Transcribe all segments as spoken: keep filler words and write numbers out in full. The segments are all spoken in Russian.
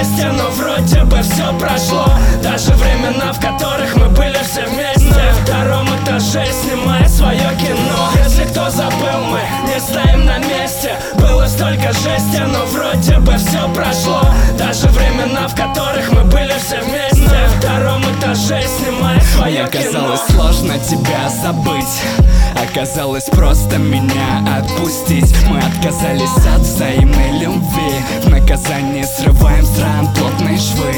жести, но вроде бы все прошло. Даже времена, в которых мы были все вместе. На втором этаже снимая свое кино. Если кто забыл, мы не стоим на месте. Было столько жести, но вроде бы все прошло. Даже времена, в которых мы были все вместе. На втором этаже снимая свое кино. Мне казалось сложно тебя забыть, оказалось просто меня отпустить. Мы отказались от взаимной любви, в наказание срываем с ран плотные швы.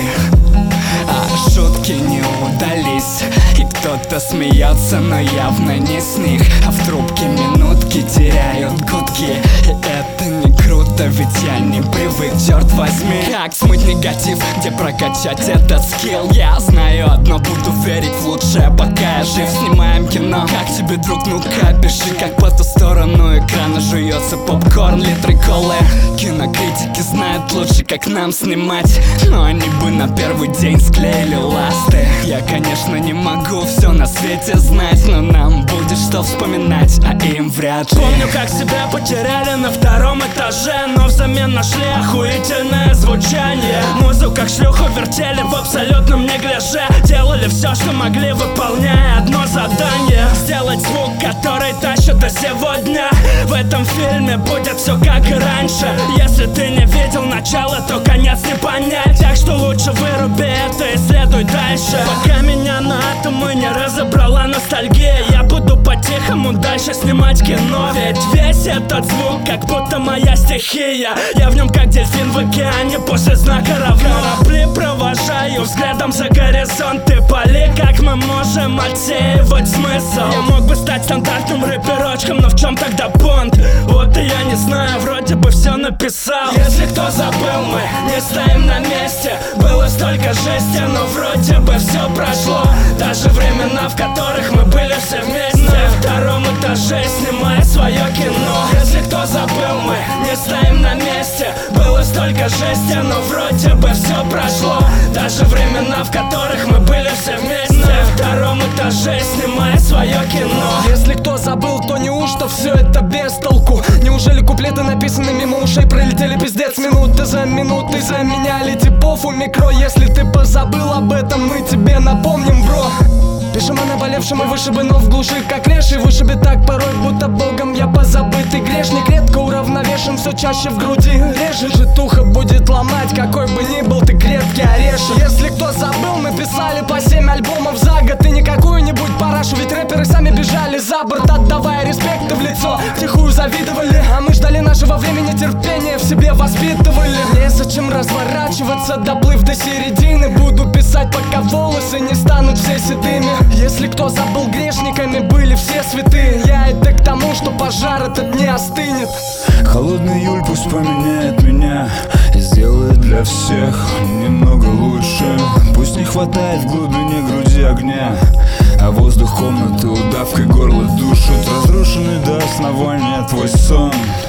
А шутки не удались, и кто-то смеется, но явно не с них. А в трубке минутки теряют гудки, и это не круто, ведь я не привык, черт возьми. Как смыть негатив, где прокачать этот скилл? Я знаю одно, буду верить в лучшее, пока я жив. Снимаем кино, как тебе, друг, ну-ка пиши. Как по ту сторону экрана жуется попкорн, литры колы. Кинокритики знают лучше, как нам снимать, но они бы на первый день склеили ласты. Я, конечно, не могу все на свете знать, но нам будет что вспоминать, а им вряд ли. Помню, как себя потеряли на втором этаже, но взамен нашли охуительное звучание. Музыку как шлюху вертели в абсолютном неглиже. Делали все, что могли, выполняя одно задание: сделать звук, который тащит до сегодня. В этом фильме будет все как и раньше. Если ты не видел начало, то конец не понять. Так что лучше выруби это и следуй дальше. Пока меня на атомы не разобрала ностальгия, я буду по-тихому дальше снимать кино. Ведь весь этот звук как будто моя стихия. Я в нем как дельфин в океане после знака равно. Корабли провожаю взглядом за горизонты поли. Как мы можем отсеивать смысл? Я мог бы стать стандартным рэперочком, но в чем тогда понт? Вот и я не знаю, вроде бы все написал. Если кто забыл, мы не стоим на месте. Было столько жести, но вроде бы все прошло. Даже времена, в которых мы были все вместе. На втором этаже снимая свое кино. Если кто забыл, мы не стоим на месте. Было столько жести, но вроде бы все прошло. Даже времена, в которых мы были все вместе. На втором этаже снимая свое кино. Если кто забыл, то неужто все это без толку? Неужели куплеты, написаны мимо ушей, пролетели пиздец минуты за минутой? Заменяли типов у микро. Если ты позабыл об этом, мы тебе напомним, бро. Пишем о наболевшем и вышибы, но в глуши как леший. Вышибет так порой, будто богом я позабытый грешник. Редко уравновешен, все чаще в груди режет. Житуха будет ломать, какой бы ни был ты крепкий орешек. Если кто забыл, мы писали по семь альбомов за год. И не какую-нибудь парашу, ведь рэперы сами бежали за борт, отдавая респекты в лицо. Тихую завидовали, а мы ждали нашего времени, терпения в себе воспитывали. Незачем разворачиваться, доплыв до середины. Буду писать, пока волосы не станут все седыми. Если кто забыл, грешниками были все святые. Я это к тому, что пожар этот не остынет. Холодный июль пусть поменяет меня и сделает для всех немного лучше. Пусть не хватает в глубине груди огня, а воздух комнаты удавкой горло душит. Разрушенный до основания твой сон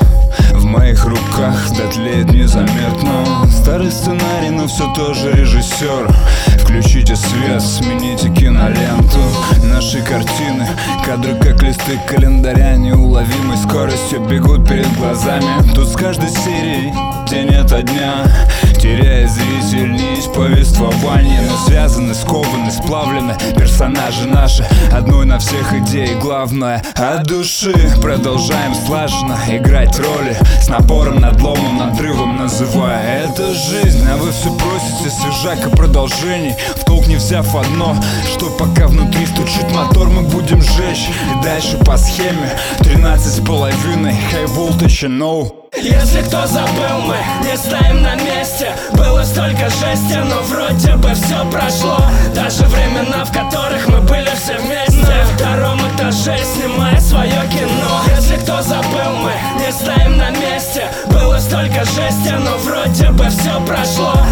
в моих руках дотлеет незаметно. Старый сценарий, но все тоже режиссер. Включите свет, смените киноленту. Наши картины, кадры как листы календаря, неуловимой скоростью бегут перед глазами. Тут с каждой серией день ото дня теряет зритель нить повествования. Но связаны, скованы, сплавлены персонажи наши одной на всех идей. Главное от души продолжаем слаженно играть роли, с напором, надломом, надрывом называя это жизнь. А вы все просите свежак и продолжений, втолк не взяв одно, что пока внутри стучит мотор, мы будем жечь. И дальше по схеме тринадцать с половиной high voltage and no. Если кто забыл, мы не стоим на месте. Было столько жести, но вроде бы все прошло. Даже времена, в которых мы были все вместе. На втором этаже снимая свое кино. Если кто забыл, мы не стоим на месте. Было столько жести, но вроде бы все прошло.